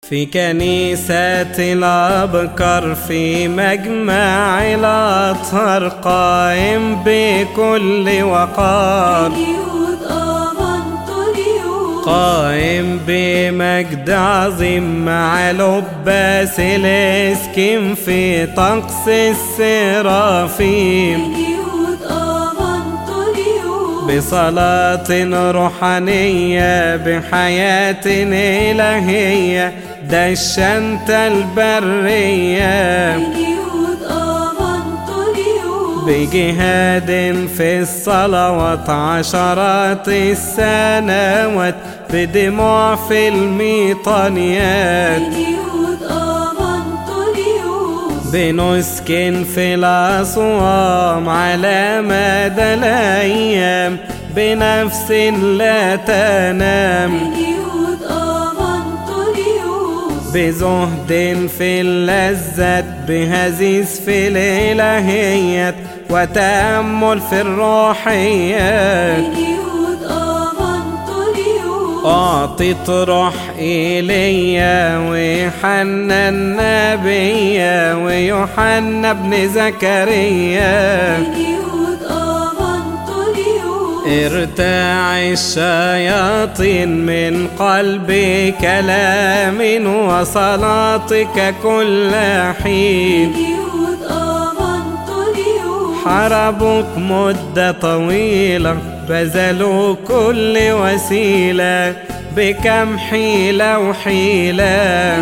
في كنيسة الأبكار في مجمع الأطهار قائم بكل وقار، قائم بمجد عظيم مع لباس الاسكيم في طقس السرافيم، بصلاة روحانية بحياة إلهية دشنت البرية، بجهاد في الصلوات عشرات السنوات بدموع في الميطانيات، بنسكن في الأصوام على مدى الأيام بنفس لا تنام، بزهد في اللذات بهزيز في الإلهيات وتأمل في الروحيات، أعطيت روح إيليا ويوحنا النبي ويوحنا ابن زكريا، ارتاع الشياطين من قلب كلام وصلاتك كل حين، حاربوك مدة طويلة بذلوا كل وسيلة بكم حيلة وحيلة،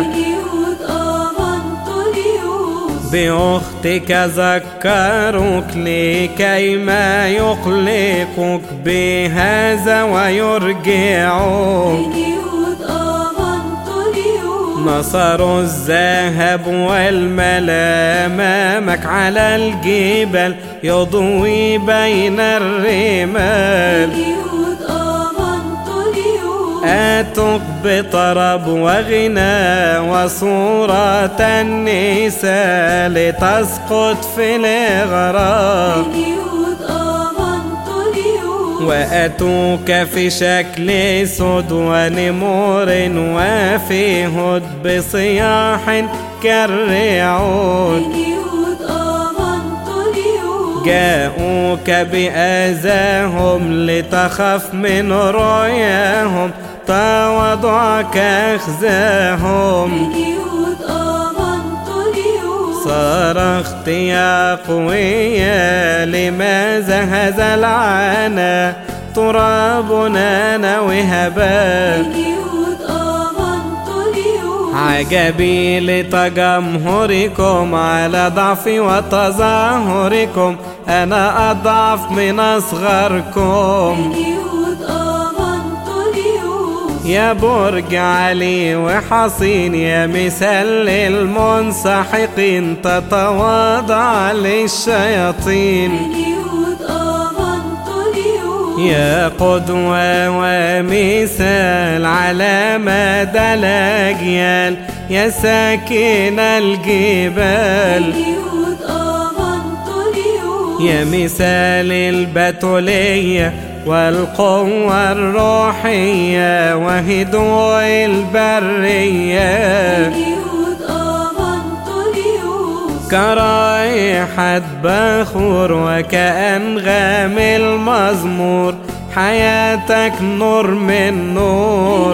بأختك ذكروك لكي ما يقلقوك بهذا ويرجعوك، نصروا الذهب والملا أمامك على الجبال يضوي بين الرمال، آتوك بطرب وغنى وصورة النساء لتسقط في الإغراء، وأتوك في شكل سود ونمور وفي هد بصياح كالرعود، جاءوك بأذاهم لتخف من رؤياهم تواضعك أخزاهم، صرخت يا قوية لماذا هذا العنا ترابنا نوهبا، عجبي لتجمهركم على ضعفي وتظاهركم أنا أضعف من أصغركم، يا برج علي وحصين يا مثال للمنسحقين تتواضع للشياطين، يا قدوة ومثال على مدى الأجيال يا ساكن الجبال، يا مثال البتولية والقوة الروحية وهدوء البرية، كرائحة بخور وكأنغام المزمور حياتك نور من نور،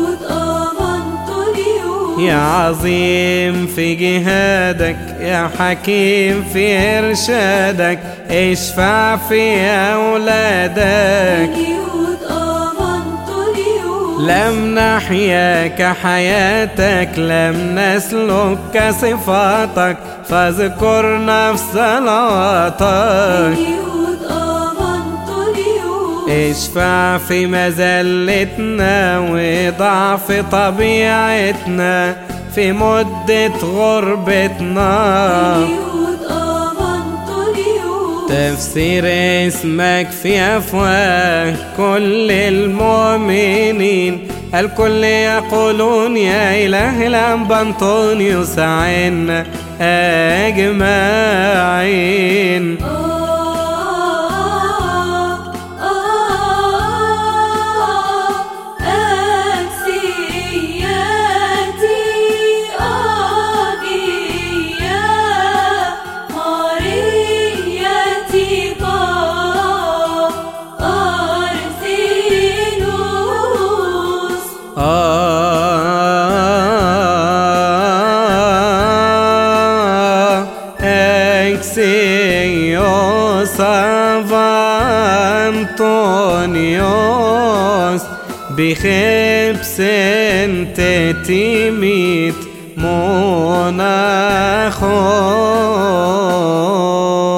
يا عظيم في جهادك يا حكيم في إرشادك اشفع في أولادك، لم نحيا كحياتك لم نسلك كصفاتك فاذكرنا في صلواتك، اشفع في مذلتنا وضعف طبيعتنا في مدة غربتنا، تفسير اسمك في أفواه كل المؤمنين، الكل يقولون يا إله الأنبا أنطونيوس عنا أجمعين. أكسياتي Exeos Antonios بخبسن تتيميت monachos